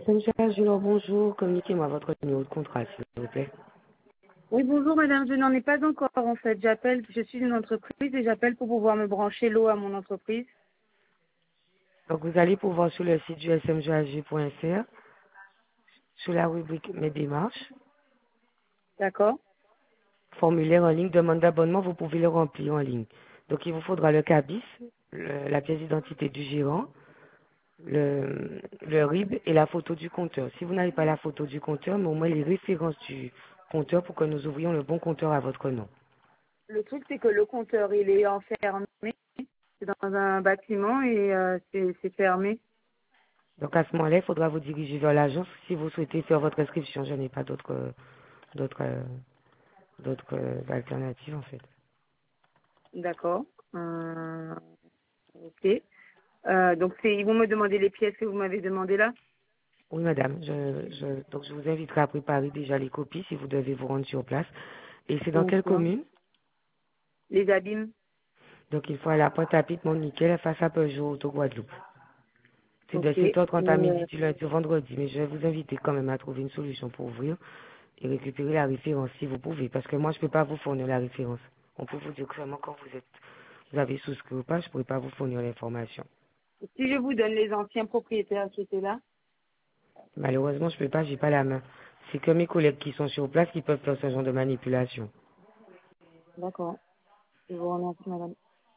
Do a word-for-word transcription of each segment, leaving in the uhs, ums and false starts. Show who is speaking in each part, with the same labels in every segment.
Speaker 1: M G A Junior, bonjour. Communiquez-moi votre numéro de contrat, s'il vous plaît.
Speaker 2: Oui, bonjour madame, je n'en ai pas encore en fait. J'appelle, je suis une entreprise et j'appelle pour pouvoir me brancher l'eau à mon entreprise.
Speaker 1: Donc, vous allez pouvoir sur le site du s m g a g point f r, sur la rubrique Mes démarches,
Speaker 2: D'accord?
Speaker 1: formulaire en ligne, demande d'abonnement, vous pouvez le remplir en ligne. Donc, il vous faudra le cabis, le- la pièce d'identité du gérant, le, le R I B et la photo du compteur. Si vous n'avez pas la photo du compteur, mais au moins les références du compteur pour que nous ouvrions le bon compteur à votre nom.
Speaker 2: Le truc c'est que le compteur il est enfermé, c'est dans un bâtiment et euh, c'est c'est fermé.
Speaker 1: Donc, à ce moment-là, il faudra vous diriger vers l'agence si vous souhaitez faire votre inscription. Je n'ai pas d'autres d'autres euh, d'autres euh, alternatives, en fait.
Speaker 2: D'accord. Euh, ok. Euh, donc c'est, ils vont me demander les pièces que vous m'avez demandé là.
Speaker 1: Oui, madame. Je, je, donc, je vous inviterai à préparer déjà les copies si vous devez vous rendre sur place. Et c'est dans quelle
Speaker 2: D'accord.
Speaker 1: commune?
Speaker 2: Les abîmes.
Speaker 1: Donc, il faut aller à Pointe-à-Pitre, Mont-Nickel, face à Peugeot, Auto-Guadeloupe. C'est de
Speaker 2: Ok.
Speaker 1: sept heures trente à
Speaker 2: Euh,
Speaker 1: midi du lundi au vendredi. Mais je vais vous inviter quand même à trouver une solution pour ouvrir et récupérer la référence si vous pouvez. Parce que moi, je ne peux pas vous fournir la référence. On peut vous dire seulement quand vous êtes, vous avez souscrit ou pas, je ne pourrais pas vous fournir l'information.
Speaker 2: si je vous donne les anciens propriétaires qui étaient là.
Speaker 1: Malheureusement, je ne peux pas, j'ai pas la main. C'est que mes collègues qui sont sur place qui peuvent faire ce genre de manipulation.
Speaker 2: D'accord. Je vous remercie madame.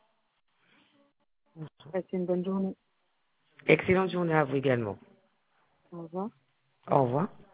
Speaker 2: Passez une bonne journée.
Speaker 1: Excellente journée à vous également.
Speaker 2: Au revoir.
Speaker 1: Au revoir.